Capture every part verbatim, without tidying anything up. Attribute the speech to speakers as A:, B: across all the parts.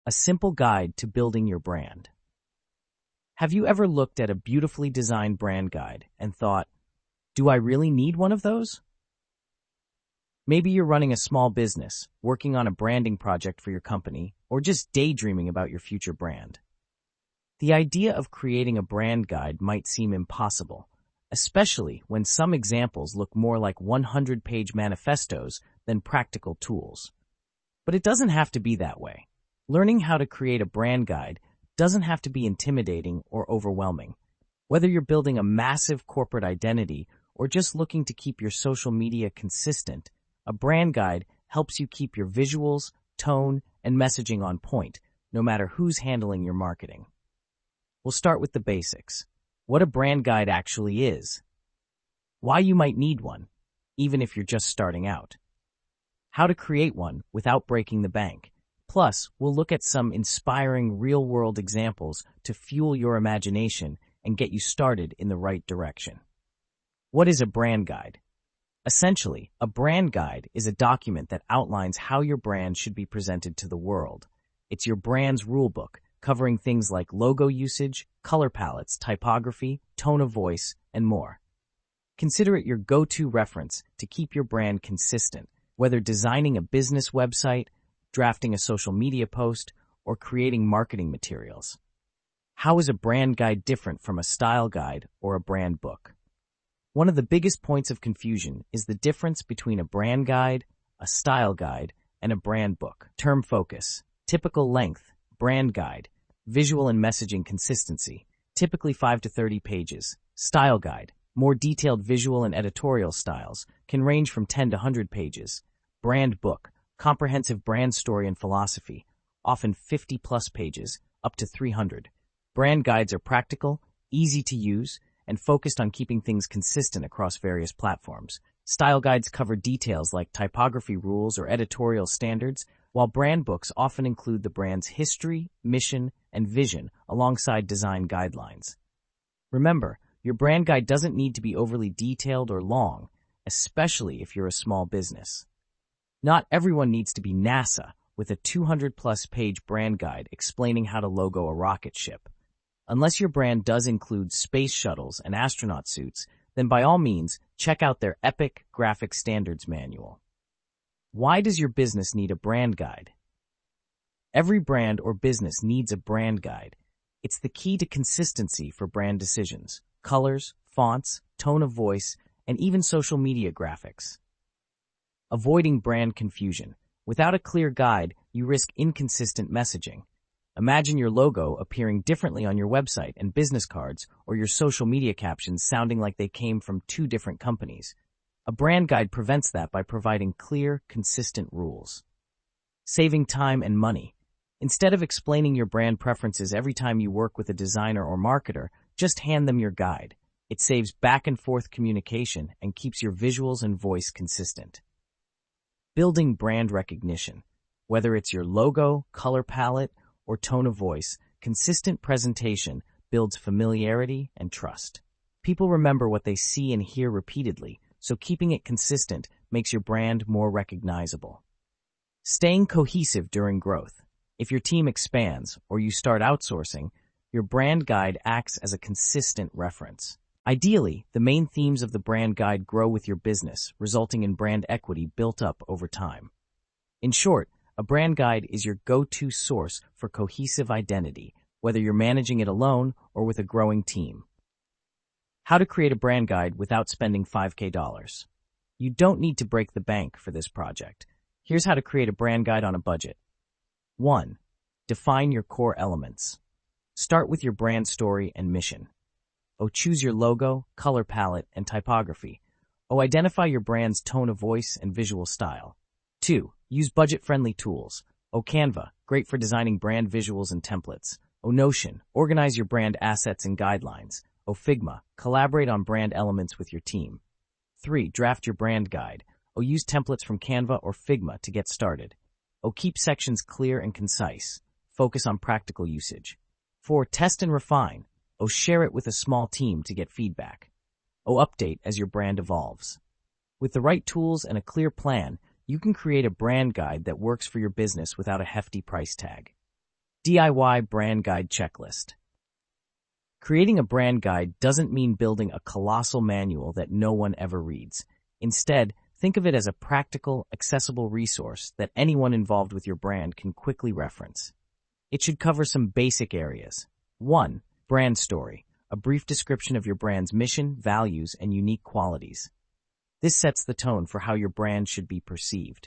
A: A simple guide to building your brand. Have you ever looked at a beautifully designed brand guide and thought, do I really need one of those? Maybe you're running a small business, working on a branding project for your company, or just daydreaming about your future brand. The idea of creating a brand guide might seem impossible, especially when some examples look more like hundred page manifestos than practical tools. But it doesn't have to be that way. Learning how to create a brand guide doesn't have to be intimidating or overwhelming. Whether you're building a massive corporate identity or just looking to keep your social media consistent, a brand guide helps you keep your visuals, tone, and messaging on point, no matter who's handling your marketing. We'll start with the basics. What a brand guide actually is. Why you might need one, even if you're just starting out. How to create one without breaking the bank. Plus, we'll look at some inspiring real-world examples to fuel your imagination and get you started in the right direction. What is a brand guide? Essentially, a brand guide is a document that outlines how your brand should be presented to the world. It's your brand's rulebook, covering things like logo usage, color palettes, typography, tone of voice, and more. Consider it your go-to reference to keep your brand consistent, whether designing a business website, drafting a social media post, or creating marketing materials. How is a brand guide different from a style guide or a brand book? One of the biggest points of confusion is the difference between a brand guide, a style guide, and a brand book. Term focus, typical length, brand guide, visual and messaging consistency, typically five to thirty pages. Style guide, more detailed visual and editorial styles, can range from ten to one hundred pages. Brand book, comprehensive brand story and philosophy, often fifty plus pages, up to three hundred. Brand guides are practical, easy to use, and focused on keeping things consistent across various platforms. Style guides cover details like typography rules or editorial standards, while brand books often include the brand's history, mission, and vision alongside design guidelines. Remember, your brand guide doesn't need to be overly detailed or long, especially if you're a small business. Not everyone needs to be NASA with a two hundred plus page brand guide explaining how to logo a rocket ship. Unless your brand does include space shuttles and astronaut suits, then by all means, check out their epic graphic standards manual. Why does your business need a brand guide? Every brand or business needs a brand guide. It's the key to consistency for brand decisions, colors, fonts, tone of voice, and even social media graphics. Avoiding brand confusion. Without a clear guide, you risk inconsistent messaging. Imagine your logo appearing differently on your website and business cards, or your social media captions sounding like they came from two different companies. A brand guide prevents that by providing clear, consistent rules. Saving time and money. Instead of explaining your brand preferences every time you work with a designer or marketer, just hand them your guide. It saves back and forth communication and keeps your visuals and voice consistent. Building brand recognition. Whether it's your logo, color palette, or tone of voice, consistent presentation builds familiarity and trust. People remember what they see and hear repeatedly, so keeping it consistent makes your brand more recognizable. Staying cohesive during growth. If your team expands or you start outsourcing, your brand guide acts as a consistent reference. Ideally, the main themes of the brand guide grow with your business, resulting in brand equity built up over time. In short, a brand guide is your go-to source for cohesive identity, whether you're managing it alone or with a growing team. How to create a brand guide without spending five K dollars. You don't need to break the bank for this project. Here's how to create a brand guide on a budget. one. Define your core elements. Start with your brand story and mission. Oh, choose your logo, color palette, and typography. Oh, identify your brand's tone of voice and visual style. two. Use budget-friendly tools. Oh, Canva, great for designing brand visuals and templates. Oh, Notion, organize your brand assets and guidelines. Oh, Figma, collaborate on brand elements with your team. three. Draft your brand guide. Oh, use templates from Canva or Figma to get started. Oh, keep sections clear and concise. Focus on practical usage. four. Test and refine. Oh, share it with a small team to get feedback. Oh, update as your brand evolves. With the right tools and a clear plan, you can create a brand guide that works for your business without a hefty price tag. D I Y Brand Guide Checklist. Creating a brand guide doesn't mean building a colossal manual that no one ever reads. Instead, think of it as a practical, accessible resource that anyone involved with your brand can quickly reference. It should cover some basic areas. one. Brand story, a brief description of your brand's mission, values, and unique qualities. This sets the tone for how your brand should be perceived.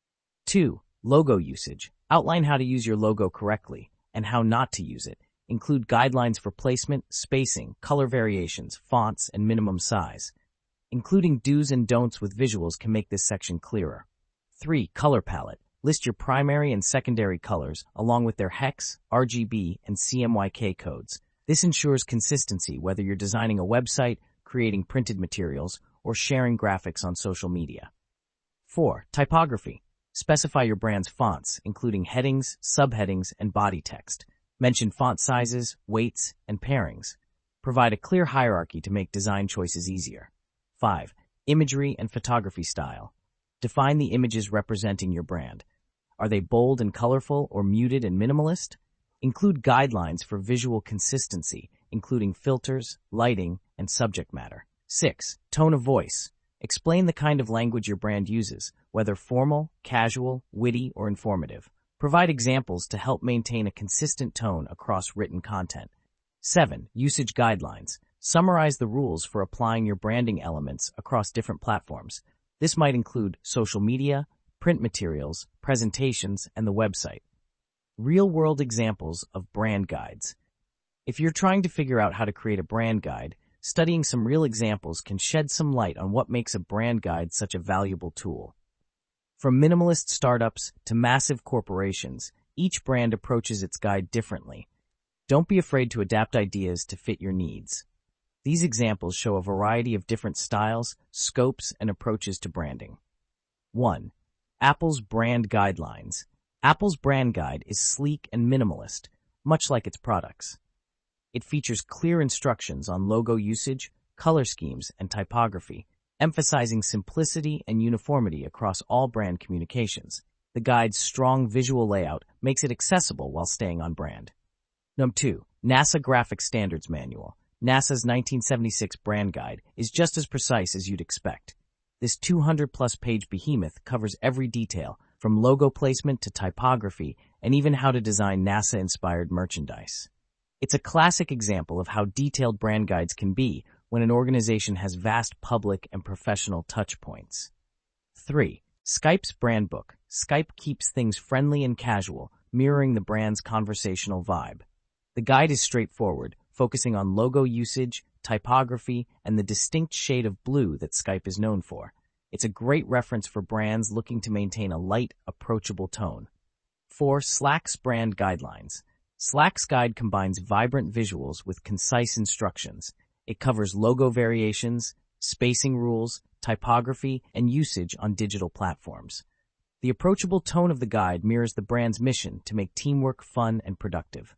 A: two. Logo usage. Outline how to use your logo correctly and how not to use it. Include guidelines for placement, spacing, color variations, fonts, and minimum size. Including do's and don'ts with visuals can make this section clearer. three. Color palette. List your primary and secondary colors along with their hex, R G B, and C M Y K codes. This ensures consistency whether you're designing a website, creating printed materials, or sharing graphics on social media. four. Typography. Specify your brand's fonts, including headings, subheadings, and body text. Mention font sizes, weights, and pairings. Provide a clear hierarchy to make design choices easier. five. Imagery and photography style. Define the images representing your brand. Are they bold and colorful or muted and minimalist? Include guidelines for visual consistency, including filters, lighting, and subject matter. six. Tone of voice. Explain the kind of language your brand uses, whether formal, casual, witty, or informative. Provide examples to help maintain a consistent tone across written content. seven. Usage guidelines. Summarize the rules for applying your branding elements across different platforms. This might include social media, print materials, presentations, and the website. Real-world examples of brand guides. If you're trying to figure out how to create a brand guide, studying some real examples can shed some light on what makes a brand guide such a valuable tool. From minimalist startups to massive corporations, each brand approaches its guide differently. Don't be afraid to adapt ideas to fit your needs. These examples show a variety of different styles, scopes, and approaches to branding. one. Apple's Brand Guidelines. Apple's brand guide is sleek and minimalist, much like its products. It features clear instructions on logo usage, color schemes, and typography, emphasizing simplicity and uniformity across all brand communications. The guide's strong visual layout makes it accessible while staying on brand. Number two. NASA Graphic Standards Manual. NASA's nineteen seventy-six brand guide is just as precise as you'd expect. This two hundred plus page behemoth covers every detail, from logo placement to typography, and even how to design NASA-inspired merchandise. It's a classic example of how detailed brand guides can be when an organization has vast public and professional touchpoints. three. Skype's Brand Book. Skype keeps things friendly and casual, mirroring the brand's conversational vibe. The guide is straightforward, focusing on logo usage, typography, and the distinct shade of blue that Skype is known for. It's a great reference for brands looking to maintain a light, approachable tone. four. Slack's Brand Guidelines. Slack's guide combines vibrant visuals with concise instructions. It covers logo variations, spacing rules, typography, and usage on digital platforms. The approachable tone of the guide mirrors the brand's mission to make teamwork fun and productive.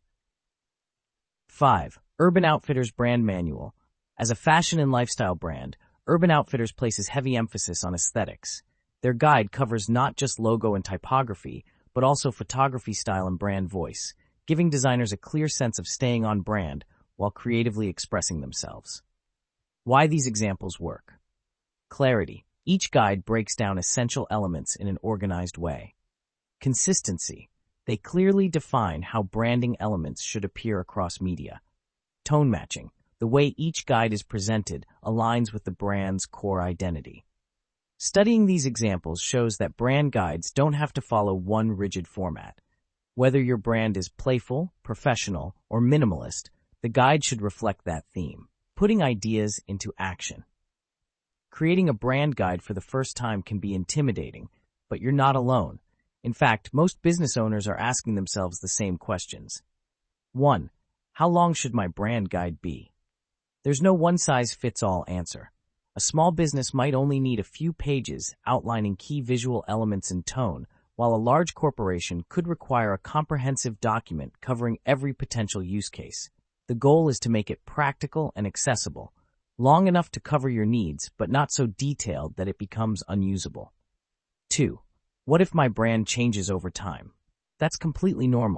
A: five. Urban Outfitters Brand Manual. As a fashion and lifestyle brand, Urban Outfitters places heavy emphasis on aesthetics. Their guide covers not just logo and typography, but also photography style and brand voice, giving designers a clear sense of staying on brand while creatively expressing themselves. Why these examples work. Clarity. Each guide breaks down essential elements in an organized way. Consistency. They clearly define how branding elements should appear across media. Tone matching. The way each guide is presented aligns with the brand's core identity. Studying these examples shows that brand guides don't have to follow one rigid format. Whether your brand is playful, professional, or minimalist, the guide should reflect that theme, putting ideas into action. Creating a brand guide for the first time can be intimidating, but you're not alone. In fact, most business owners are asking themselves the same questions. one. How long should my brand guide be? There's no one-size-fits-all answer. A small business might only need a few pages outlining key visual elements and tone, while a large corporation could require a comprehensive document covering every potential use case. The goal is to make it practical and accessible, long enough to cover your needs, but not so detailed that it becomes unusable. two. What if my brand changes over time? That's completely normal.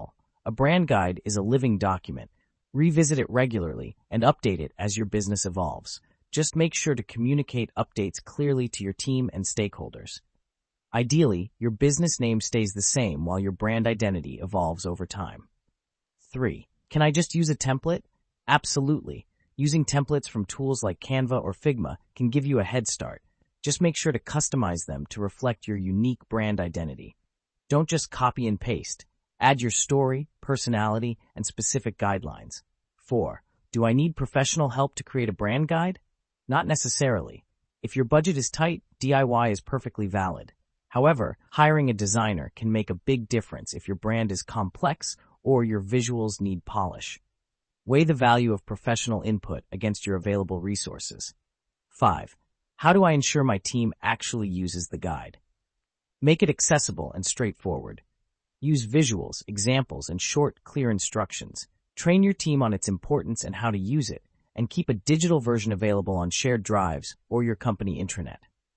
A: A brand guide is a living document. Revisit it regularly and update it as your business evolves. Just make sure to communicate updates clearly to your team and stakeholders. Ideally, your business name stays the same while your brand identity evolves over time. three. Can I just use a template? Absolutely. Using templates from tools like Canva or Figma can give you a head start. Just make sure to customize them to reflect your unique brand identity. Don't just copy and paste. Add your story, personality, and specific guidelines. four. Do I need professional help to create a brand guide? Not necessarily. If your budget is tight, D I Y is perfectly valid. However, hiring a designer can make a big difference if your brand is complex or your visuals need polish. Weigh the value of professional input against your available resources. five. How do I ensure my team actually uses the guide? Make it accessible and straightforward. Use visuals, examples, and short, clear instructions. Train your team on its importance and how to use it, and keep a digital version available on shared drives or your company intranet.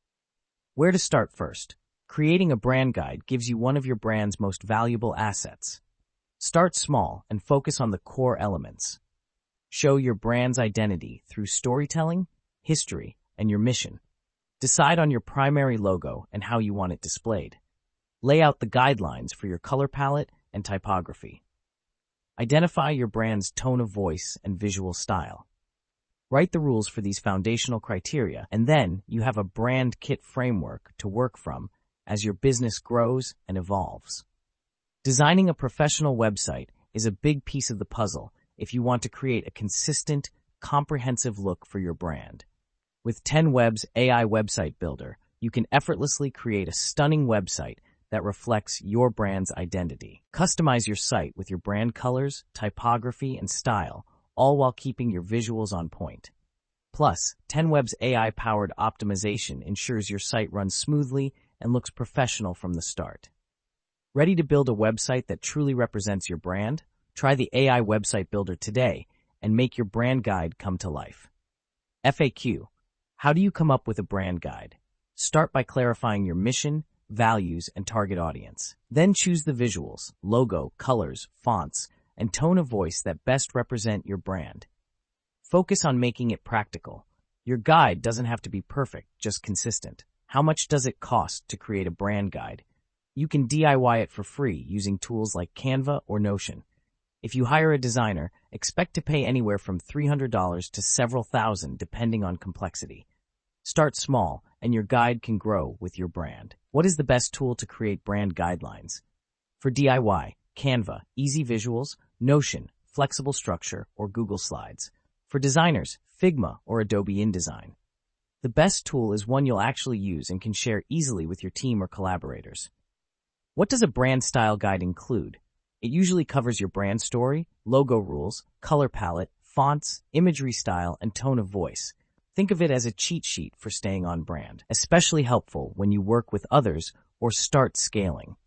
A: Where to start first? Creating a brand guide gives you one of your brand's most valuable assets. Start small and focus on the core elements. Show your brand's identity through storytelling, history, and your mission. Decide on your primary logo and how you want it displayed. Lay out the guidelines for your color palette and typography. Identify your brand's tone of voice and visual style. Write the rules for these foundational criteria, and then you have a brand kit framework to work from as your business grows and evolves. Designing a professional website is a big piece of the puzzle if you want to create a consistent, comprehensive look for your brand. With ten Web's A I Website Builder, you can effortlessly create a stunning website that reflects your brand's identity. Customize your site with your brand colors, typography, and style, all while keeping your visuals on point. Plus, ten Web's A I-powered optimization ensures your site runs smoothly and looks professional from the start. Ready to build a website that truly represents your brand? Try the A I Website Builder today and make your brand guide come to life. F A Q. How do you come up with a brand guide? Start by clarifying your mission, values, and target audience. Then choose the visuals, logo, colors, fonts, and tone of voice that best represent your brand. Focus on making it practical. Your guide doesn't have to be perfect, just consistent. How much does it cost to create a brand guide? You can D I Y it for free using tools like Canva or Notion. If you hire a designer, expect to pay anywhere from three hundred dollars to several thousand depending on complexity. Start small, and your guide can grow with your brand. What is the best tool to create brand guidelines? For D I Y, Canva, Easy Visuals, Notion, Flexible Structure, or Google Slides. For designers, Figma or Adobe InDesign. The best tool is one you'll actually use and can share easily with your team or collaborators. What does a brand style guide include? It usually covers your brand story, logo rules, color palette, fonts, imagery style, and tone of voice. Think of it as a cheat sheet for staying on brand, especially helpful when you work with others or start scaling.